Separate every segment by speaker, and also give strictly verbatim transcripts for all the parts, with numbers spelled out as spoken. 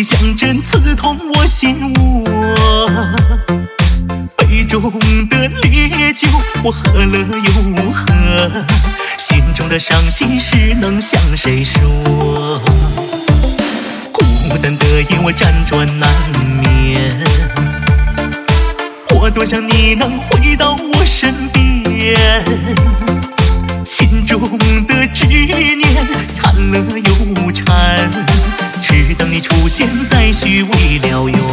Speaker 1: 像针刺痛我心窝。杯中的烈酒我喝了又喝，心中的伤心事能向谁说？孤单的夜我辗转难眠，我多想你能回到我身边。心中的执念看了又缠，只等你出现再续未了缘。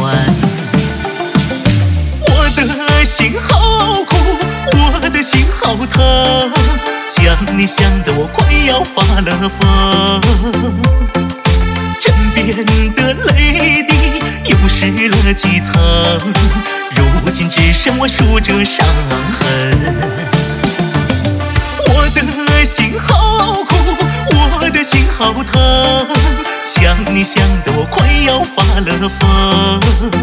Speaker 1: 我的心好苦，我的心好疼，想你想得我快要发了疯。枕边的泪滴又湿了几层，如今只剩我数着伤痕。我的心好苦，我的心好疼，想你想得我快要发了疯。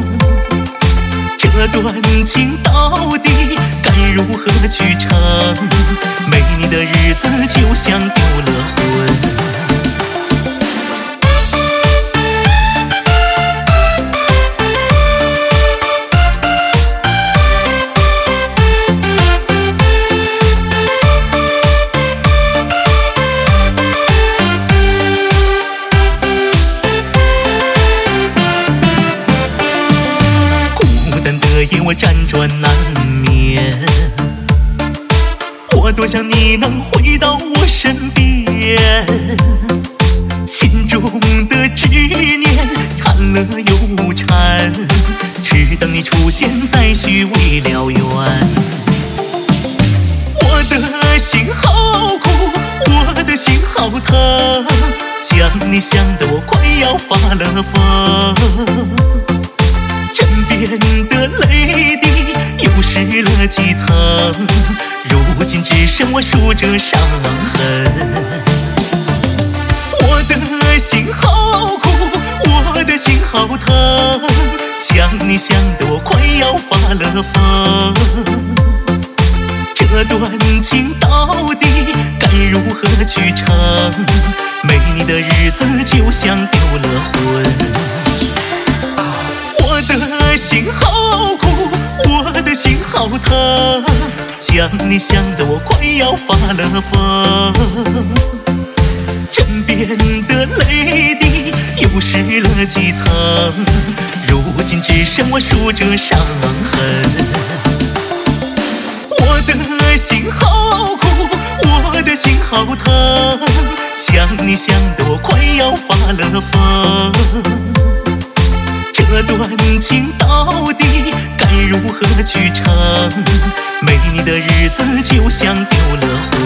Speaker 1: 这段情到底该如何去撑？没你的日子就像丢了魂。夜我辗转难眠，我多想你能回到我身边。心中的执念看了又缠，只等你出现再续未了缘。我的心好苦，我的心好疼，想你想得我快要发了疯。枕边的泪滴又湿了几层，如今只剩我数着伤痕。我的心好苦，我的心好疼，想你想得我快要发了疯。这段情到底该如何去撑？没你的日子就像丢了魂。我的心好苦，我的心好疼，想你想得我快要发了疯。枕边的泪滴又湿了几层，如今只剩我数着伤痕。我的心好苦，我的心好疼，想你想得我快要发了疯。这段情到底该如何去撑？没你的日子就像丢了魂。